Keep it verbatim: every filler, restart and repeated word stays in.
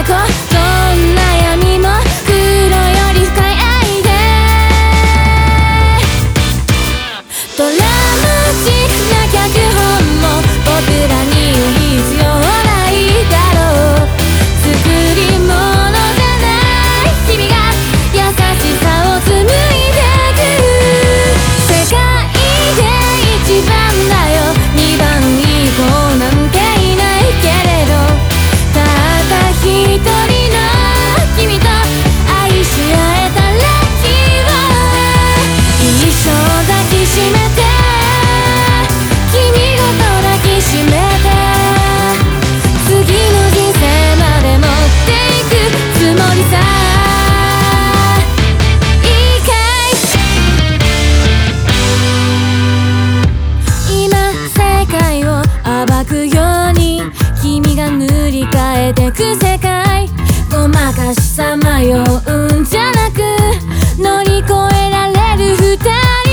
てこどんな闇も黒より深い愛でドラマチックな脚本も僕らに言う必要ないだろう作り物じゃない君が優しさを紡いでく世界で一番だよ二番以降なんていないけれどたった一人の君と愛し合えたラッキーは一生抱きしめて君ごと抱きしめて次の人生まで持っていくつもりさいいかい今世界を暴くように君が塗り替えてく世界ごまかしさまようんじゃなく乗り越えられる二人